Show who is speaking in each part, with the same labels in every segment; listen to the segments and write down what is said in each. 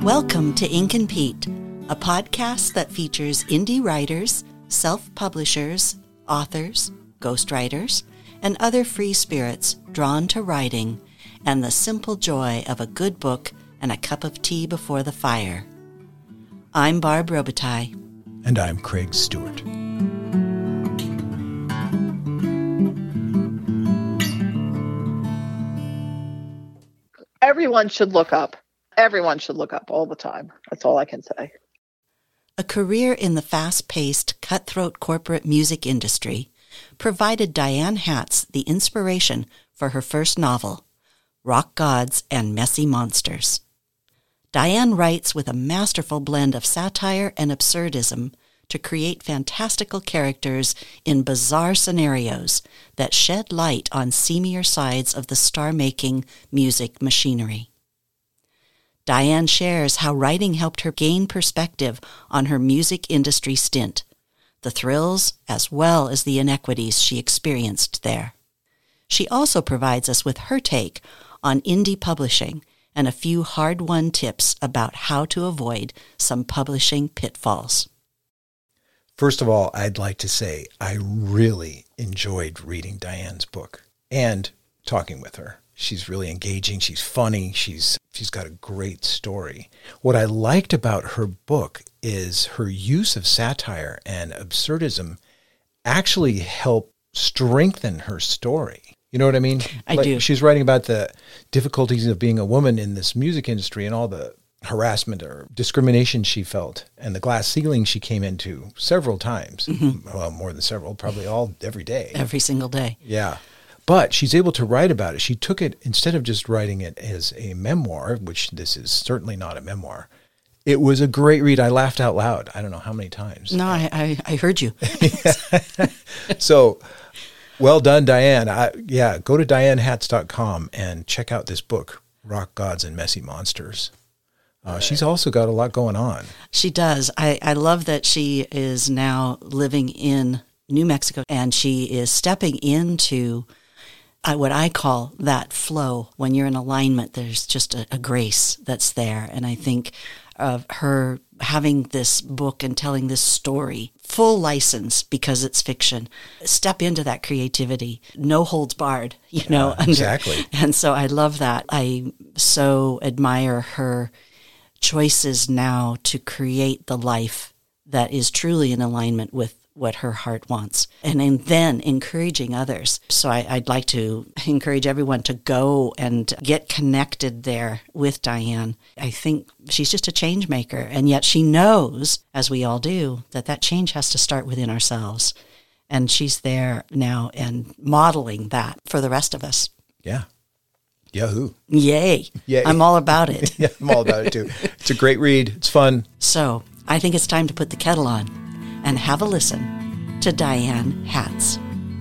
Speaker 1: Welcome to Ink and Pete, a podcast that features indie writers, self-publishers, authors, ghostwriters, and other free spirits drawn to writing and the simple joy of a good book and a cup of tea before the fire. I'm Barb Robitaille.
Speaker 2: And I'm Craig Stewart.
Speaker 3: Everyone should look up. Everyone should look up all the time. That's all I can say.
Speaker 1: A career in the fast-paced, cutthroat corporate music industry provided Diane Hatz the inspiration for her first novel, Rock Gods and Messy Monsters. Diane writes with a masterful blend of satire and absurdism to create fantastical characters in bizarre scenarios that shed light on seamier sides of the star-making music machinery. Diane shares how writing helped her gain perspective on her music industry stint, the thrills as well as the inequities she experienced there. She also provides us with her take on indie publishing and a few hard-won tips about how to avoid some publishing pitfalls.
Speaker 2: First of all, I'd like to say I really enjoyed reading Diane's book and talking with her. She's really engaging. She's funny. She's got a great story. What I liked about her book is her use of satire and absurdism actually help strengthen her story. You know what I mean?
Speaker 1: I do.
Speaker 2: She's writing about the difficulties of being a woman in this music industry and all the harassment or discrimination she felt and the glass ceiling she came into several times. Mm-hmm. Well, more than several, probably every day.
Speaker 1: Every single day.
Speaker 2: Yeah. But she's able to write about it. She took it, instead of just writing it as a memoir, which this is certainly not a memoir, it was a great read. I laughed out loud. I don't know how many times.
Speaker 1: No, I heard you.
Speaker 2: So, well done, Diane. Go to dianehatz.com and check out this book, Rock Gods and Messy Monsters. She's also got a lot going on.
Speaker 1: She does. I love that she is now living in New Mexico and she is stepping into what I call that flow. When you're in alignment, there's just a grace that's there. And I think of her having this book and telling this story, full license because it's fiction, step into that creativity, no holds barred,
Speaker 2: Exactly.
Speaker 1: And so I love that. I so admire her choices now to create the life that is truly in alignment with what her heart wants, and then encouraging others. So I'd like to encourage everyone to go and get connected there with Diane. I think she's just a change maker, and yet she knows, as we all do, that change has to start within ourselves. And she's there now and modeling that for the rest of us.
Speaker 2: Yeah. Yahoo.
Speaker 1: Yay.
Speaker 2: Yay.
Speaker 1: I'm all about it.
Speaker 2: Yeah, I'm all about it too. It's a great read. It's fun.
Speaker 1: So I think it's time to put the kettle on and have a listen to Diane Hatz.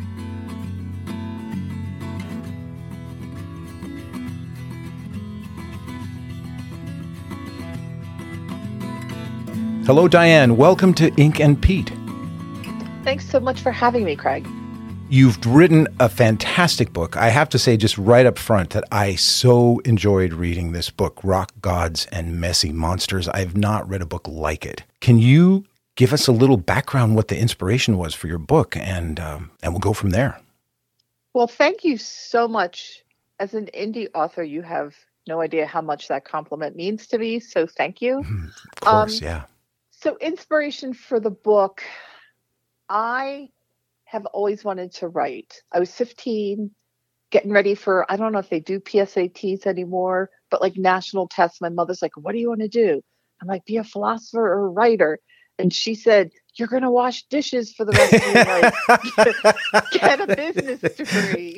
Speaker 2: Hello, Diane. Welcome to Ink and Pete.
Speaker 3: Thanks so much for having me, Craig.
Speaker 2: You've written a fantastic book. I have to say just right up front that I so enjoyed reading this book, Rock Gods and Messy Monsters. I've not read a book like it. Can you give us a little background what the inspiration was for your book, and we'll go from there.
Speaker 3: Well, thank you so much. As an indie author, you have no idea how much that compliment means to me, so thank you.
Speaker 2: Of course, yeah.
Speaker 3: So inspiration for the book, I have always wanted to write. I was 15, getting ready for, I don't know if they do PSATs anymore, but like national tests. My mother's like, what do you want to do? I'm like, be a philosopher or a writer. And she said, you're going to wash dishes for the rest of your life. Get a business degree.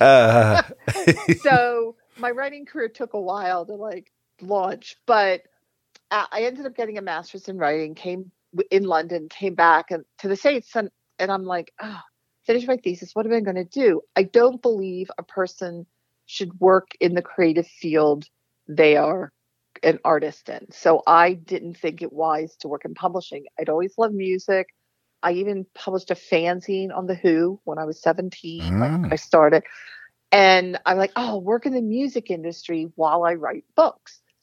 Speaker 3: So my writing career took a while to launch, but I ended up getting a master's in writing, came in London, came back and to the States. And I'm like, finish my thesis. What am I going to do? I don't believe a person should work in the creative field they are an artist in. So I didn't think it wise to work in publishing. I'd always loved music. I even published a fanzine on The Who when I was 17. I started. And I'm like, work in the music industry while I write books. So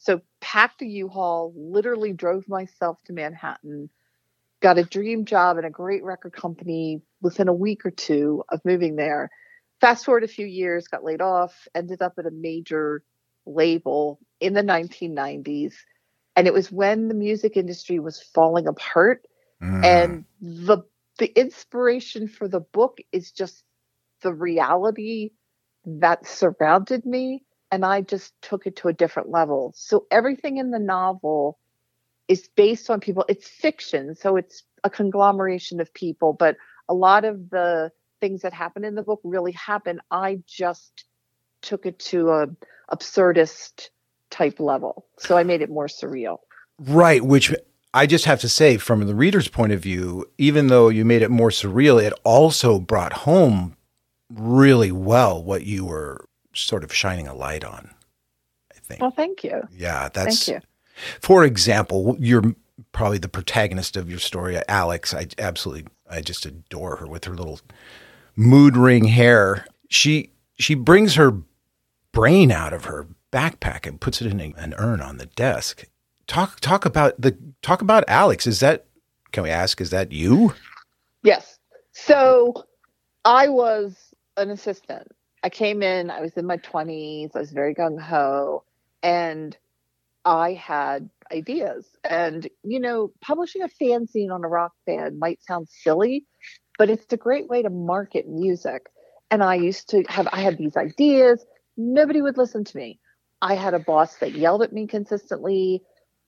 Speaker 3: packed a U-Haul, literally drove myself to Manhattan, got a dream job in a great record company within a week or two of moving there. Fast forward a few years, got laid off, ended up at a major label in the 1990s. And it was when the music industry was falling apart. And the inspiration for the book is just the reality that surrounded me. And I just took it to a different level. So everything in the novel is based on people. It's fiction, so it's a conglomeration of people. But a lot of the things that happen in the book really happen. I just took it to a absurdist type level. So I made it more surreal.
Speaker 2: Right, which I just have to say, from the reader's point of view, even though you made it more surreal, it also brought home really well what you were sort of shining a light on, I think.
Speaker 3: Well, thank you.
Speaker 2: Yeah, that's.
Speaker 3: Thank you.
Speaker 2: For example, you're probably the protagonist of your story, Alex. I just adore her with her little mood ring hair. She brings her brain out of her backpack and puts it in an urn on the desk. Talk about Alex. Can we ask, is that you?
Speaker 3: Yes. So I was an assistant. I came in, I was in my 20s, I was very gung-ho, and I had ideas. And, publishing a fanzine on a rock band might sound silly, but it's a great way to market music. And I had these ideas. Nobody would listen to me. I had a boss that yelled at me consistently.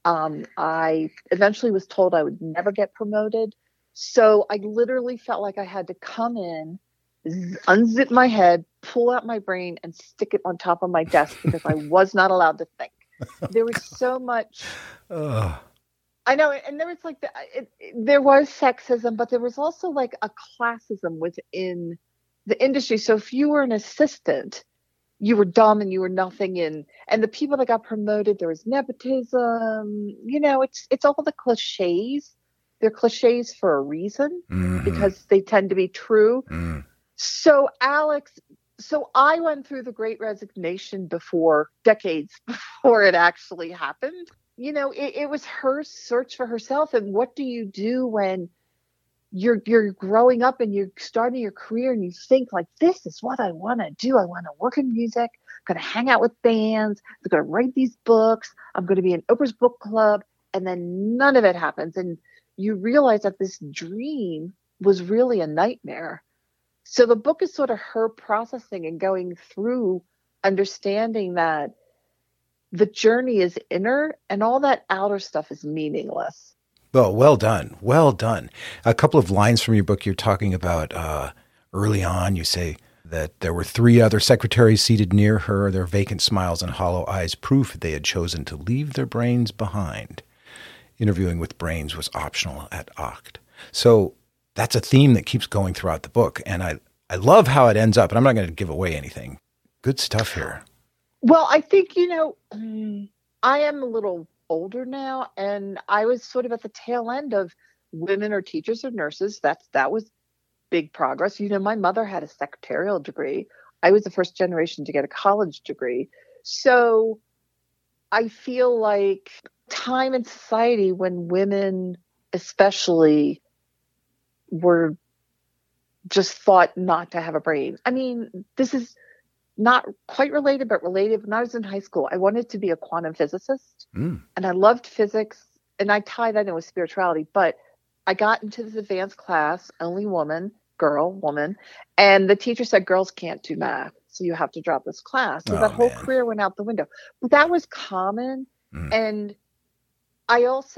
Speaker 3: I eventually was told I would never get promoted. So I literally felt like I had to come in, unzip my head, pull out my brain, and stick it on top of my desk because I was not allowed to think. There was so much. I know, and there was there was sexism, but there was also like a classism within the industry. So if you were an assistant, you were dumb and you were nothing. And the people that got promoted, there was nepotism. It's all the cliches. They're cliches for a reason because they tend to be true. So I went through the Great Resignation decades before it actually happened. It was her search for herself. And what do you do when you're growing up and you're starting your career and you think like, this is what I want to do. I want to work in music. I'm going to hang out with bands. I'm going to write these books. I'm going to be in Oprah's book club. And then none of it happens. And you realize that this dream was really a nightmare. So the book is sort of her processing and going through understanding that the journey is inner and all that outer stuff is meaningless.
Speaker 2: Well done. Well done. A couple of lines from your book, you're talking about early on, you say that there were 3 other secretaries seated near her, their vacant smiles and hollow eyes, proof that they had chosen to leave their brains behind. Interviewing with brains was optional at OCT. So that's a theme that keeps going throughout the book. And I love how it ends up, and I'm not going to give away anything. Good stuff here.
Speaker 3: Well, I think, I am a little older now, and I was sort of at the tail end of women or teachers or nurses. That was big progress. My mother had a secretarial degree. I was the first generation to get a college degree. So I feel like time in society when women especially were just thought not to have a brain. I mean, this is not quite related, but related. When I was in high school, I wanted to be a quantum physicist and I loved physics, and I tie that in with spirituality, but I got into this advanced class, only woman, and the teacher said, girls can't do math, so you have to drop this class. So that whole career went out the window. But that was common. And I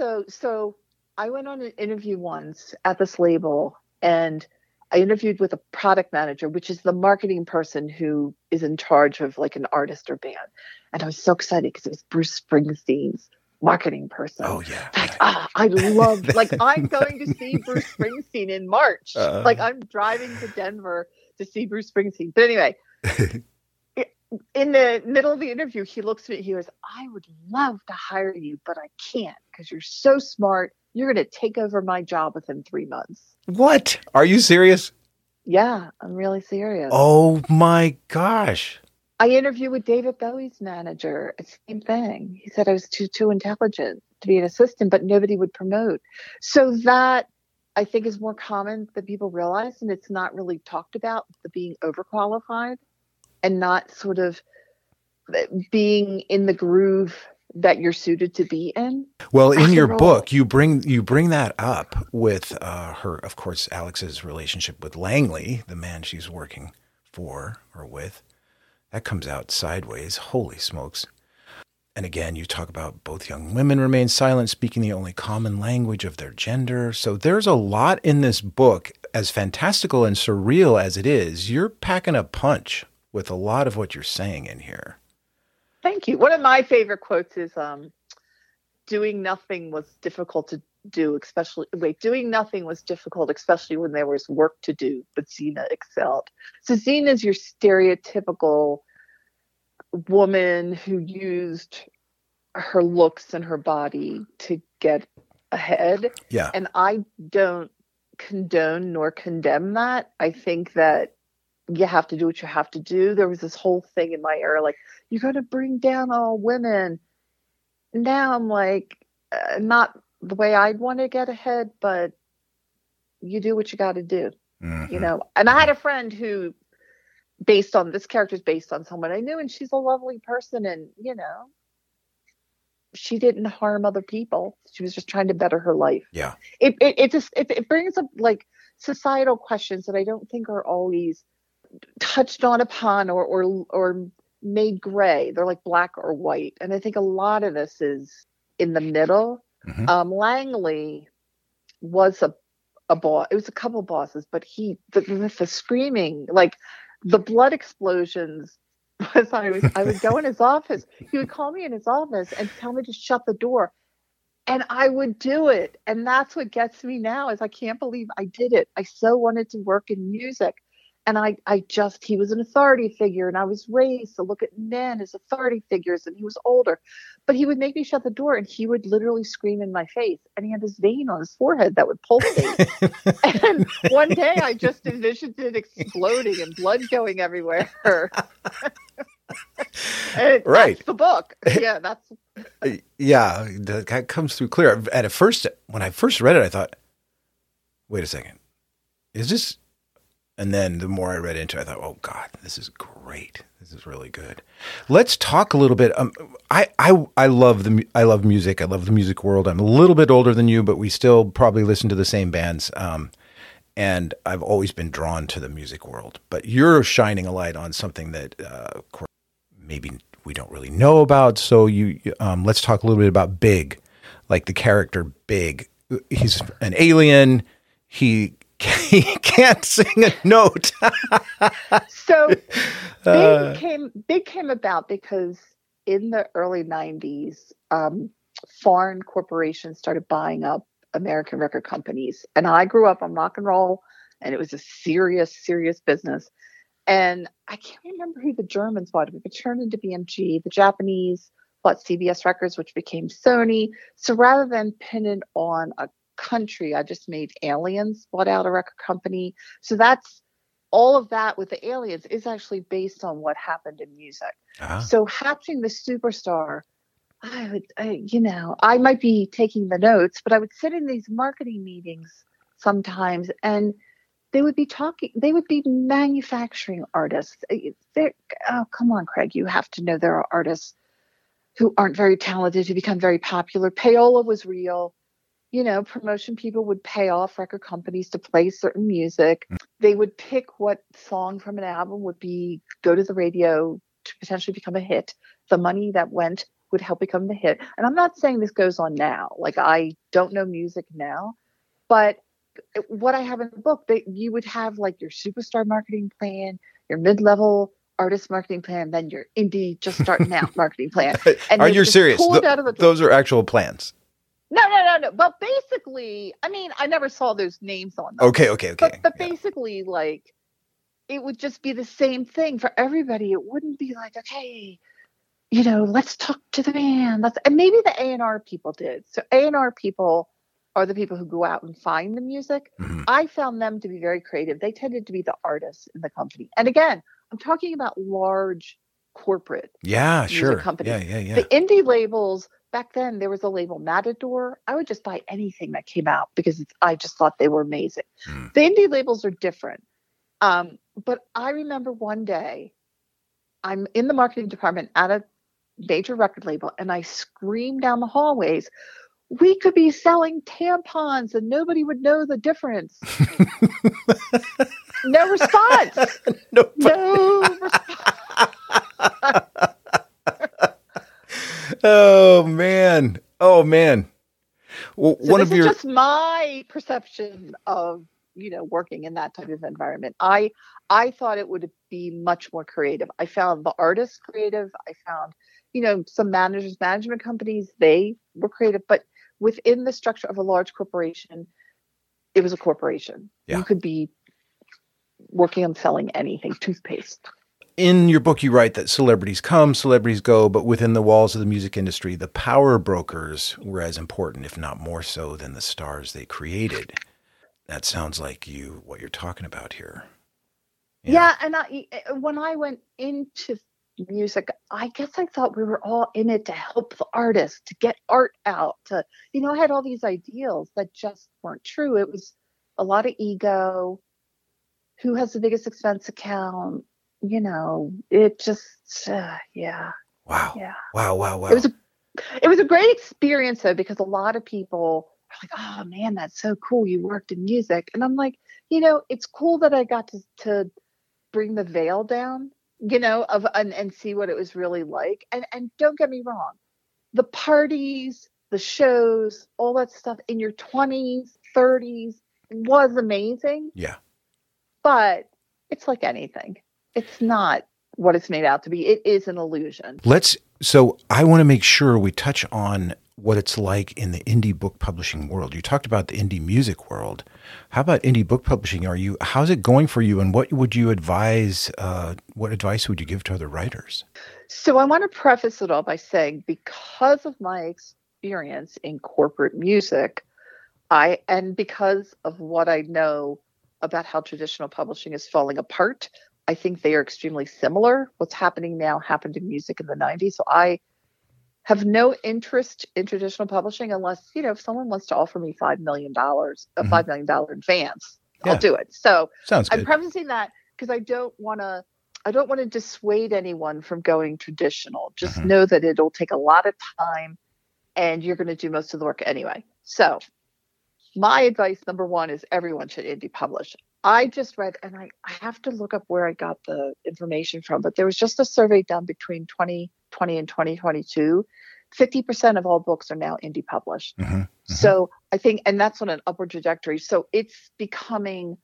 Speaker 3: went on an interview once at this label, and I interviewed with a product manager, which is the marketing person who is in charge of like an artist or band. And I was so excited because it was Bruce Springsteen's marketing person.
Speaker 2: Oh, yeah.
Speaker 3: I love, I'm going to see Bruce Springsteen in March. I'm driving to Denver to see Bruce Springsteen. But anyway, in the middle of the interview, he looks at me, he goes, I would love to hire you, but I can't because you're so smart. You're going to take over my job within 3 months.
Speaker 2: What? Are you serious?
Speaker 3: Yeah, I'm really serious.
Speaker 2: Oh my gosh.
Speaker 3: I interviewed with David Bowie's manager. Same thing. He said I was too intelligent to be an assistant, but nobody would promote. So that I think is more common than people realize, and it's not really talked about, the being overqualified and not sort of being in the groove that you're suited to be in.
Speaker 2: Well, in your book, you bring that up with her, of course, Alex's relationship with Langley, the man she's working for or with. That comes out sideways. Holy smokes. And again, you talk about both young women remain silent, speaking the only common language of their gender. So there's a lot in this book, as fantastical and surreal as it is. You're packing a punch with a lot of what you're saying in here.
Speaker 3: Thank you. One of my favorite quotes is, doing nothing was difficult to do, doing nothing was difficult, especially when there was work to do, but Zena excelled. So Zena is your stereotypical woman who used her looks and her body to get ahead.
Speaker 2: Yeah.
Speaker 3: And I don't condone nor condemn that. I think that you have to do what you have to do. There was this whole thing in my era, like, you're going to bring down all women. Now I'm like, not the way I'd want to get ahead, but you do what you got to do, you know? And I had a friend who, this character is based on someone I knew, and she's a lovely person. And, you know, she didn't harm other people. She was just trying to better her life.
Speaker 2: Yeah.
Speaker 3: It brings up like societal questions that I don't think are always touched on upon or made gray. They're like black or white. And I think a lot of this is in the middle. Langley was a boss. It was a couple bosses, but the screaming, like the blood explosions was, I would go in his office. He would call me in his office and tell me to shut the door. And I would do it. And that's what gets me now, is I can't believe I did it. I so wanted to work in music. And he was an authority figure, and I was raised to look at men as authority figures, and he was older. But he would make me shut the door, and he would literally scream in my face. And he had this vein on his forehead that would pulsate. And one day I just envisioned it exploding and blood going everywhere. And
Speaker 2: right.
Speaker 3: That's the book. Yeah,
Speaker 2: Yeah, that comes through clear. At first, when I first read it, I thought, wait a second, is this... And then the more I read into it, I thought, oh God, this is great. This is really good. Let's talk a little bit. I love music. I love the music world. I'm a little bit older than you, but we still probably listen to the same bands. And I've always been drawn to the music world. But you're shining a light on something that, of course, maybe we don't really know about. So let's talk a little bit about Big, like the character Big. He's an alien. He can't sing a note.
Speaker 3: So Big came about because in the early 90s, foreign corporations started buying up American record companies. And I grew up on rock and roll, and it was a serious, serious business. And I can't remember who the Germans bought it. It turned into BMG. The Japanese bought CBS Records, which became Sony. So rather than pin it on a country, I just made Aliens, bought out a record company. So that's all of that with the Aliens is actually based on what happened in music. So hatching the superstar, I might be taking the notes, but I would sit in these marketing meetings sometimes, and they would be manufacturing artists. Oh, come on, Craig, you have to know there are artists who aren't very talented who become very popular. Payola was real. Promotion people would pay off record companies to play certain music. They would pick what song from an album would go to the radio to potentially become a hit. The money that went would help become the hit. And I'm not saying this goes on now. Like, I don't know music now, but what I have in the book, you would have like your superstar marketing plan, your mid-level artist marketing plan, then your indie just starting out marketing plan. And
Speaker 2: are you serious? Those are actual plans.
Speaker 3: No. But basically, I mean, I never saw those names on them.
Speaker 2: Okay.
Speaker 3: But basically, like, it would just be the same thing for everybody. It wouldn't be like, okay, let's talk to the band. And maybe the A&R people did. So A&R people are the people who go out and find the music. Mm-hmm. I found them to be very creative. They tended to be the artists in the company. And again, I'm talking about large corporate
Speaker 2: Yeah,
Speaker 3: music
Speaker 2: sure.
Speaker 3: companies.
Speaker 2: Yeah.
Speaker 3: The indie labels, back then, there was a label Matador. I would just buy anything that came out because I just thought they were amazing.
Speaker 2: Mm.
Speaker 3: The indie labels are different. But I remember one day I'm in the marketing department at a major record label and I screamed down the hallways, we could be selling tampons and nobody would know the difference. No response. No response.
Speaker 2: Oh man. Well,
Speaker 3: So this is just my perception of, working in that type of environment. I thought it would be much more creative. I found the artists creative. I found, some management companies, they were creative, but within the structure of a large corporation, it was a corporation.
Speaker 2: Yeah.
Speaker 3: You could be working on selling anything, toothpaste.
Speaker 2: In your book, you write that celebrities come, celebrities go, but within the walls of the music industry, the power brokers were as important, if not more so, than the stars they created. That sounds like what you're talking about here.
Speaker 3: Yeah, and when I went into music, I guess I thought we were all in it to help the artists, to get art out, I had all these ideals that just weren't true. It was a lot of ego. Who has the biggest expense account? It just, yeah.
Speaker 2: Wow.
Speaker 3: Yeah.
Speaker 2: Wow.
Speaker 3: It was a great experience though, because a lot of people are like, oh man, that's so cool. You worked in music. And I'm like, it's cool that I got to bring the veil down, and see what it was really like. And don't get me wrong, the parties, the shows, all that stuff in your 20s, 30s was amazing.
Speaker 2: Yeah.
Speaker 3: But it's like anything. It's not what it's made out to be. It is an illusion.
Speaker 2: So I want to make sure we touch on what it's like in the indie book publishing world. You talked about the indie music world. How about indie book publishing? How's it going for you? And what would you advise? What advice would you give to other writers?
Speaker 3: So I want to preface it all by saying, because of my experience in corporate music, and because of what I know about how traditional publishing is falling apart, I think they are extremely similar. What's happening now happened in music in the 90s. So I have no interest in traditional publishing unless, if someone wants to offer me $5 million, a $5 million advance, I'll do it. So
Speaker 2: sounds good.
Speaker 3: I'm prefacing that because I don't want to dissuade anyone from going traditional. Just know that it'll take a lot of time and you're going to do most of the work anyway. So my advice, number one, is everyone should indie publish. I just read, and I have to look up where I got the information from, but there was just a survey done between 2020 and 2022. 50% of all books are now indie published. So I think, and that's on an upward trajectory. So it's becoming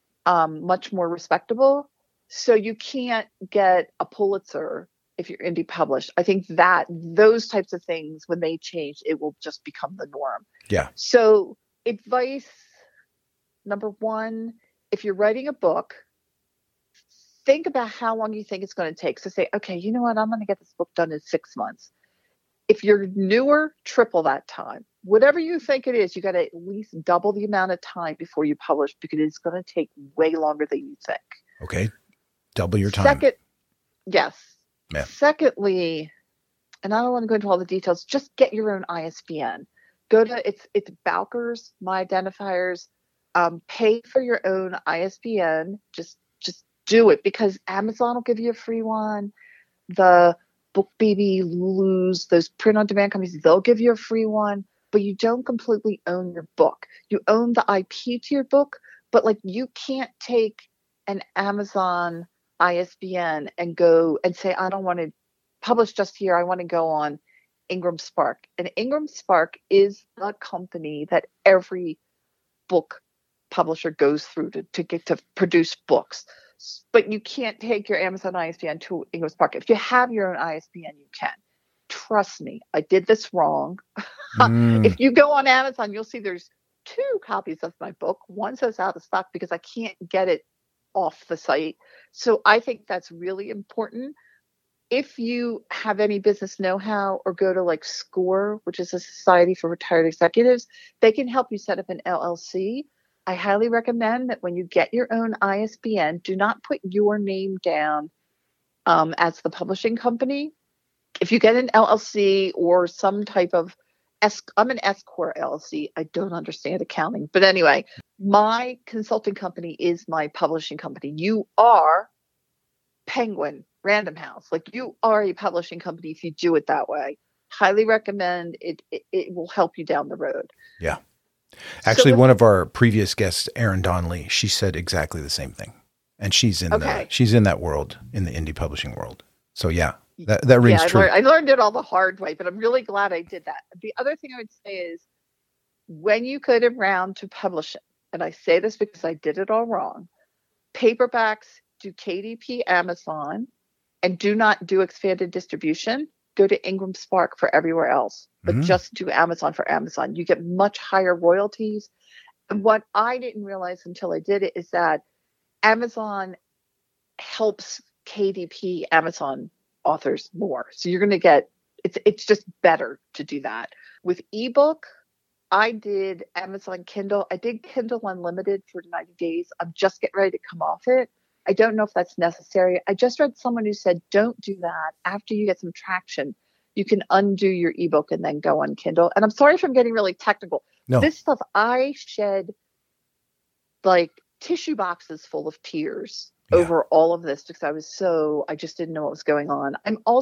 Speaker 3: much more respectable. So you can't get a Pulitzer if you're indie published. I think that those types of things, when they change, it will just become the norm.
Speaker 2: Yeah.
Speaker 3: So advice number one, if you're writing a book, think about how long you think it's going to take. So say, okay, you know what? I'm going to get this book done in 6 months. If you're newer, triple that time. Whatever you think it is, you got to at least double the amount of time before you publish, because it's going to take way longer than you think.
Speaker 2: Okay. Double your time.
Speaker 3: Yes. Yeah. Secondly, and I don't want to go into all the details, just get your own ISBN. Go to, it's Bowker's, My Identifiers. Pay for your own ISBN. Just do it, because Amazon will give you a free one. The BookBaby, Lulu's, those print-on-demand companies, they'll give you a free one. But you don't completely own your book. You own the IP to your book, but you can't take an Amazon ISBN and go and say, I don't want to publish just here. I want to go on Ingram Spark. And Ingram Spark is the company that every book publisher goes through to get to produce books. But you can't take your Amazon ISBN to Ingram Spark. If you have your own ISBN, you can. Trust me, I did this wrong. If you go on Amazon, you'll see there's 2 copies of my book. One says out of stock because I can't get it off the site. So I think that's really important. If you have any business know-how, or go to SCORE, which is a Society for Retired Executives, they can help you set up an LLC. I highly recommend that when you get your own ISBN, do not put your name down as the publishing company. If you get an LLC or some type of I'm an S Corp LLC. I don't understand accounting, but anyway, my consulting company is my publishing company. You are Penguin Random House. Like, you are a publishing company if you do it that way. Highly recommend it. It will help you down the road.
Speaker 2: Yeah. Actually, one of our previous guests, Erin Donnelly, she said exactly the same thing. And she's in that world, in the indie publishing world. So yeah, that rings true.
Speaker 3: I learned it all the hard way, but I'm really glad I did that. The other thing I would say is, when you go around to publish it, and I say this because I did it all wrong, paperbacks do KDP Amazon and do not do expanded distribution. Go to Ingram Spark for everywhere else, but just do Amazon for Amazon. You get much higher royalties. And what I didn't realize until I did it is that Amazon helps KDP Amazon authors more. So you're going to get, it's just better to do that. With ebook, I did Amazon Kindle. I did Kindle Unlimited for 90 days. I'm just getting ready to come off it. I don't know if that's necessary. I just read someone who said, don't do that. After you get some traction, you can undo your ebook and then go on Kindle. And I'm sorry if I'm getting really technical.
Speaker 2: No.
Speaker 3: This stuff, I shed like tissue boxes full of tears over all of this because I just didn't know what was going on.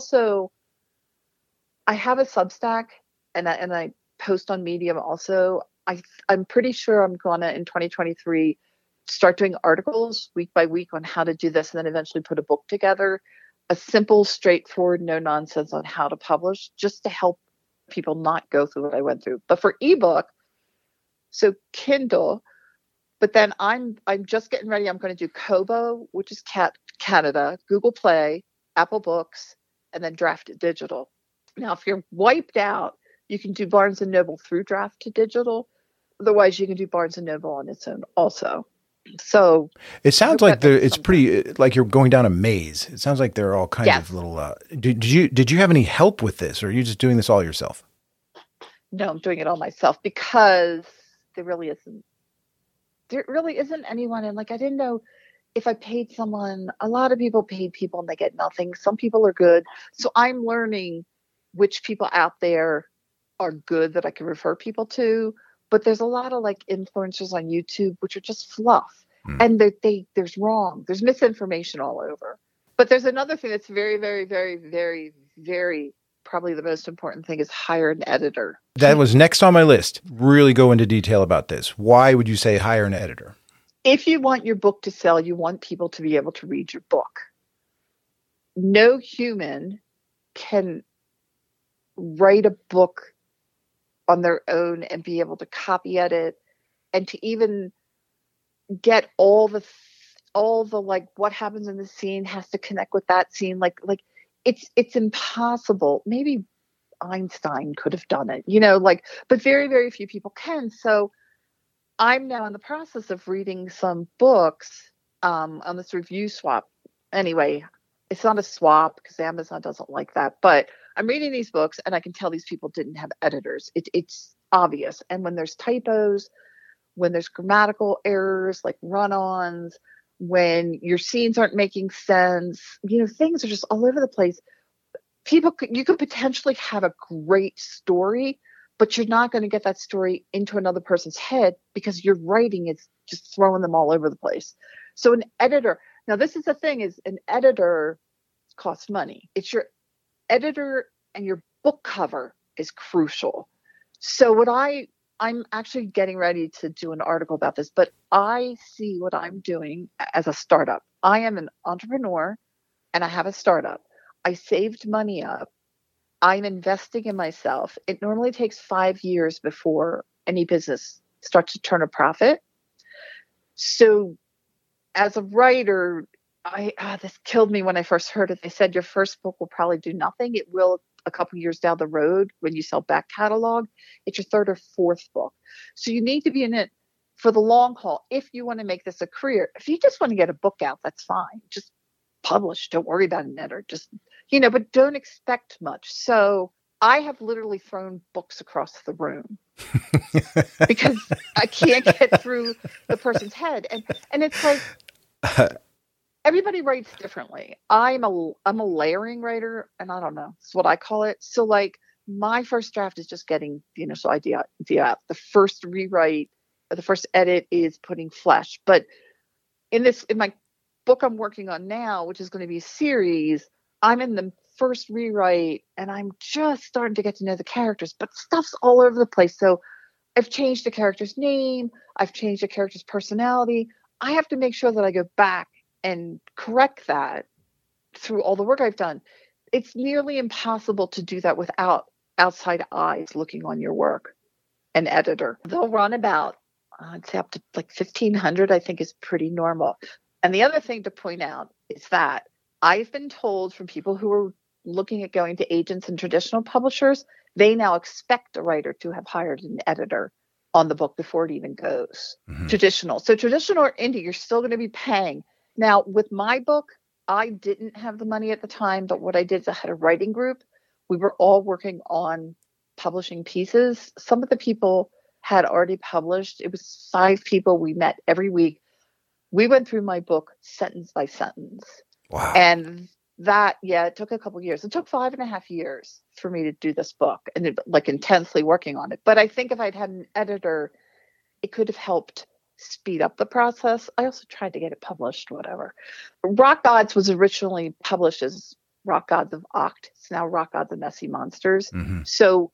Speaker 3: I have a Substack and I post on Medium also. I'm pretty sure I'm gonna, in 2023, start doing articles week by week on how to do this, and then eventually put a book together, a simple, straightforward, no nonsense on how to publish, just to help people not go through what I went through. But for ebook, so Kindle, but then I'm just getting ready. I'm going to do Kobo, which is Canada, Google Play, Apple Books, and then Draft to Digital. Now, if you're wiped out, you can do Barnes & Noble through Draft to Digital. Otherwise, you can do Barnes & Noble on its own also. So
Speaker 2: it sounds like it's pretty, like you're going down a maze. It sounds like there are all kinds of little, did you have any help with this, or are you just doing this all yourself?
Speaker 3: No, I'm doing it all myself because there really isn't anyone. And like, I didn't know if I paid someone. A lot of people paid people and they get nothing. Some people are good. So I'm learning which people out there are good that I can refer people to. But there's a lot of like influencers on YouTube, which are just fluff. And there's misinformation all over. But there's another thing that's very, very, very, very, very, probably the most important thing is hire an editor.
Speaker 2: That was next on my list. Really go into detail about this. Why would you say hire an editor?
Speaker 3: If you want your book to sell, you want people to be able to read your book. No human can write a book on their own and be able to copy edit and to even get all the like what happens in the scene has to connect with that scene. Like it's impossible. Maybe Einstein could have done it, but very, very few people can. So I'm now in the process of reading some books on this review swap. Anyway, it's not a swap because Amazon doesn't like that, but I'm reading these books and I can tell these people didn't have editors. It's obvious. And when there's typos, when there's grammatical errors, like run-ons, when your scenes aren't making sense, things are just all over the place. You could potentially have a great story, but you're not going to get that story into another person's head because your writing is just throwing them all over the place. So an editor, now this is the thing, is an editor costs money. It's your editor and your book cover is crucial. So I'm actually getting ready to do an article about this, but I see what I'm doing as a startup. I am an entrepreneur and I have a startup. I saved money up. I'm investing in myself. It normally takes 5 years before any business starts to turn a profit. So as a writer, this killed me when I first heard it. They said your first book will probably do nothing. It will a couple years down the road when you sell back catalog. It's your third or fourth book. So you need to be in it for the long haul if you want to make this a career. If you just want to get a book out, that's fine. Just publish. Don't worry about an editor. Just, but don't expect much. So I have literally thrown books across the room because I can't get through the person's head. And it's like, everybody writes differently. I'm a layering writer, and I don't know, it's what I call it. So like my first draft is just getting the initial idea out. The first rewrite or the first edit is putting flesh. But in my book I'm working on now, which is going to be a series, I'm in the first rewrite and I'm just starting to get to know the characters, but stuff's all over the place. So I've changed the character's name, I've changed the character's personality. I have to make sure that I go back and correct that through all the work I've done. It's nearly impossible to do that without outside eyes looking on your work. An editor, they'll run about, I'd say up to like 1,500, I think is pretty normal. And the other thing to point out is that I've been told from people who are looking at going to agents and traditional publishers, they now expect a writer to have hired an editor on the book before it even goes traditional. So traditional or indie, you're still going to be paying. Now, with my book, I didn't have the money at the time, but what I did is I had a writing group. We were all working on publishing pieces. Some of the people had already published. It was 5 people. We met every week. We went through my book sentence by sentence.
Speaker 2: Wow.
Speaker 3: And that, it took a couple of years. It took 5.5 years for me to do this book and like intensely working on it. But I think if I'd had an editor, it could have helped speed up the process. I also tried to get it published, whatever. Rock Gods was originally published as Rock Gods of Oct. It's now Rock Gods of Messy Monsters. So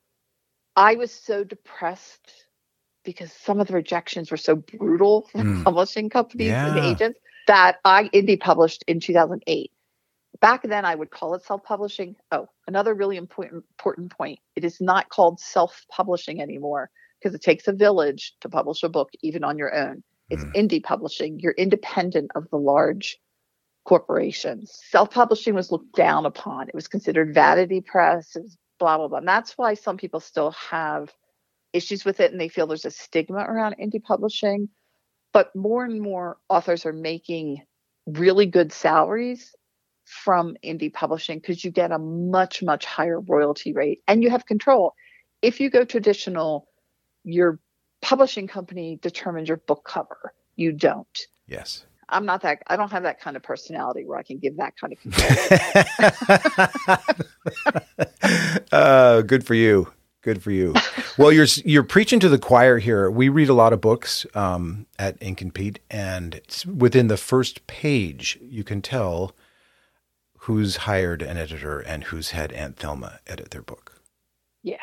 Speaker 3: I was so depressed because some of the rejections were so brutal from publishing companies and agents that I indie published in 2008. Back then, I would call it self-publishing. Oh, another really important point. It is not called self-publishing anymore because it takes a village to publish a book, even on your own. It's indie publishing. You're independent of the large corporations. Self-publishing was looked down upon. It was considered vanity press. It was blah, blah, blah. And that's why some people still have issues with it and they feel there's a stigma around indie publishing. But more and more authors are making really good salaries from indie publishing because you get a much, much higher royalty rate and you have control. If you go traditional, your publishing company determines your book cover. You don't.
Speaker 2: Yes.
Speaker 3: I don't have that kind of personality where I can give that kind of
Speaker 2: control. Good for you. Good for you. Well, you're preaching to the choir here. We read a lot of books at Ink and Pete, and within the first page, you can tell who's hired an editor and who's had Aunt Thelma edit their book.
Speaker 3: Yeah.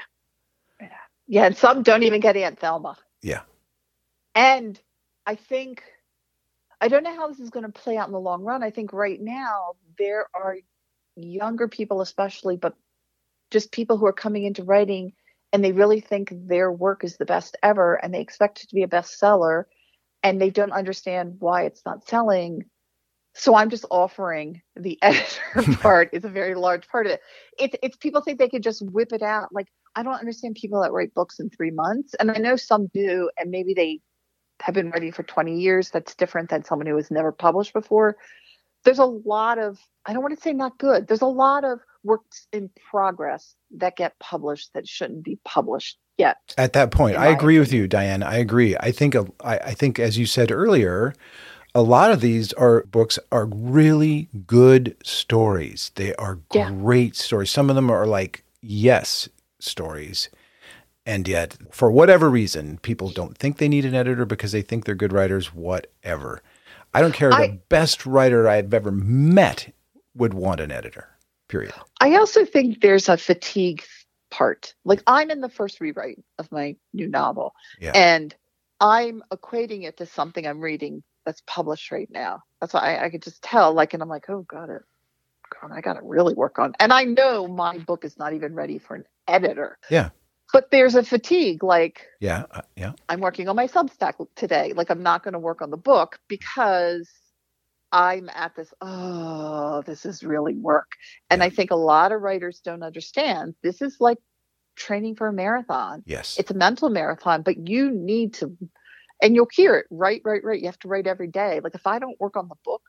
Speaker 3: And some don't even get Aunt Thelma.
Speaker 2: Yeah.
Speaker 3: And I don't know how this is going to play out in the long run. I think right now there are younger people especially, but just people who are coming into writing and they really think their work is the best ever and they expect it to be a bestseller and they don't understand why it's not selling. So I'm just offering the editor part is a very large part of it. It's people think they could just whip it out. Like, I don't understand people that write books in 3 months. And I know some do, and maybe they have been writing for 20 years. That's different than someone who has never published before. There's a lot of, I don't want to say not good. There's a lot of works in progress that get published that shouldn't be published yet.
Speaker 2: At that point, I agree with you, Diane. I agree. I think as you said earlier, a lot of these books are really good stories. They are great stories. Some of them are like yes stories. And yet, for whatever reason, people don't think they need an editor because they think they're good writers, whatever. I don't care. The best writer I've ever met would want an editor, period.
Speaker 3: I also think there's a fatigue part. Like, I'm in the first rewrite of my new novel, and I'm equating it to something I'm reading that's published right now. That's why I could just tell, like, and I'm like, oh, God, I got to really work on. And I know my book is not even ready for an editor.
Speaker 2: Yeah.
Speaker 3: But there's a fatigue, like,
Speaker 2: yeah.
Speaker 3: I'm working on my Substack today. Like, I'm not going to work on the book because I'm at this, this is really work. And I think a lot of writers don't understand. This is like training for a marathon.
Speaker 2: Yes.
Speaker 3: It's a mental marathon, but you need to, and you'll hear it, write. You have to write every day. Like, if I don't work on the book,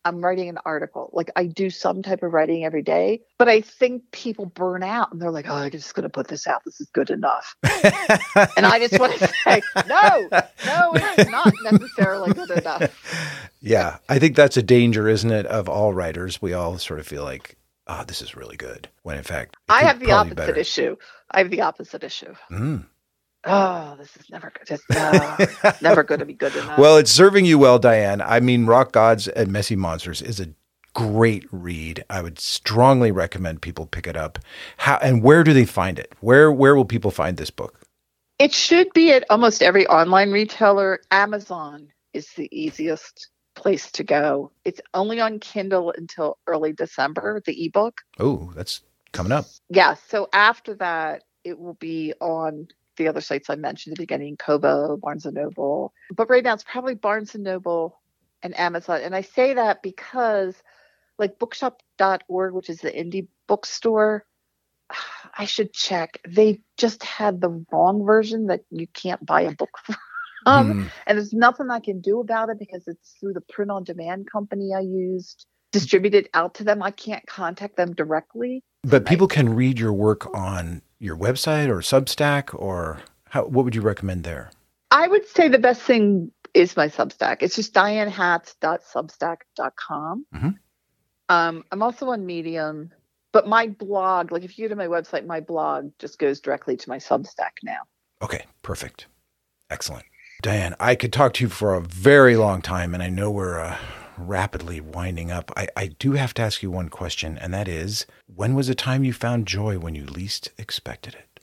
Speaker 3: I'm writing an article. Like I do some type of writing every day, but I think people burn out and they're like, oh, I'm just going to put this out. This is good enough. And I just want to say, no, it is not necessarily good enough.
Speaker 2: Yeah. I think that's a danger, isn't it, of all writers? We all sort of feel like, oh, this is really good. When in fact,
Speaker 3: I have the opposite issue.
Speaker 2: Mm.
Speaker 3: Oh, this is never good. It's never going to be good enough.
Speaker 2: Well, it's serving you well, Diane. I mean, Rock Gods and Messy Monsters is a great read. I would strongly recommend people pick it up. How and where do they find it? Where will people find this book?
Speaker 3: It should be at almost every online retailer. Amazon is the easiest place to go. It's only on Kindle until early December, the ebook.
Speaker 2: Oh, that's coming up.
Speaker 3: Yeah. So after that, it will be on the other sites I mentioned at the beginning, Kobo, Barnes & Noble. But right now it's probably Barnes & Noble and Amazon. And I say that because like bookshop.org, which is the indie bookstore, I should check. They just had the wrong version that you can't buy a book from. And there's nothing I can do about it because it's through the print on demand company I used, distributed out to them. I can't contact them directly.
Speaker 2: But people can read your work on your website or Substack, or what would you recommend there?
Speaker 3: I would say the best thing is my Substack. It's just dianehatz.substack.com.
Speaker 2: Mm-hmm.
Speaker 3: I'm also on Medium, but my blog, like if you go to my website, my blog just goes directly to my Substack now.
Speaker 2: Okay, perfect. Excellent. Diane, I could talk to you for a very long time, and I know we're rapidly winding up. I do have to ask you one question, and that is, when was a time you found joy when you least expected it?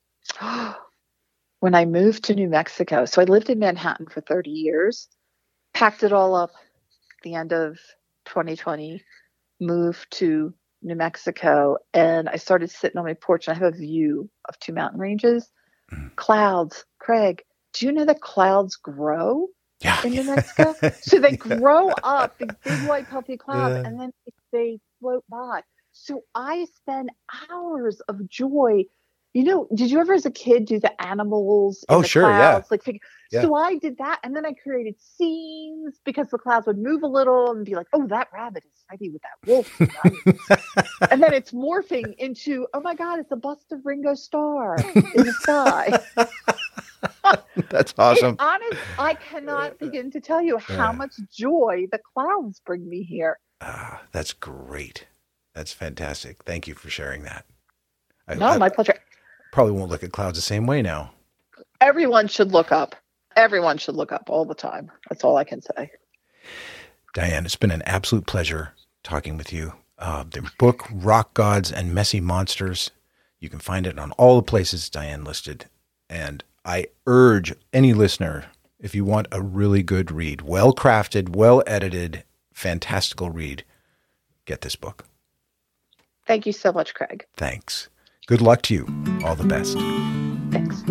Speaker 3: When I moved to New Mexico. So I lived in Manhattan for 30 years, packed it all up at the end of 2020, moved to New Mexico, and I started sitting on my porch, and I have a view of 2 mountain ranges. Clouds. Craig, do you know that clouds grow? In New Mexico? So they grow up, these big white puffy clouds, and then they float by. So I spend hours of joy. You know, did you ever as a kid do the animals in the clouds? So I did that, and then I created scenes because the clouds would move a little and be like, oh, that rabbit is fighting with that wolf tonight. And then it's morphing into, oh my God, it's a bust of Ringo Starr in the sky.
Speaker 2: That's awesome.
Speaker 3: Honest, I cannot begin to tell you how much joy the clouds bring me here.
Speaker 2: That's great. That's fantastic. Thank you for sharing that.
Speaker 3: My pleasure.
Speaker 2: Probably won't look at clouds the same way now.
Speaker 3: Everyone should look up. Everyone should look up all the time. That's all I can say.
Speaker 2: Diane, it's been an absolute pleasure talking with you. The book, Rock Gods and Messy Monsters, you can find it on all the places Diane listed. And I urge any listener, if you want a really good read, well-crafted, well-edited, fantastical read, get this book.
Speaker 3: Thank you so much, Craig.
Speaker 2: Thanks. Good luck to you. All the best.
Speaker 3: Thanks.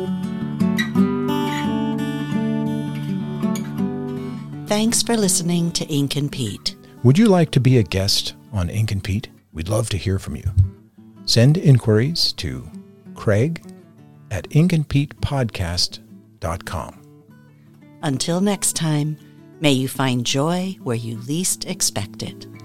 Speaker 1: Thanks for listening to Ink and Pete.
Speaker 2: Would you like to be a guest on Ink and Pete? We'd love to hear from you. Send inquiries to craig@inkandpetepodcast.com.
Speaker 1: Until next time, may you find joy where you least expect it.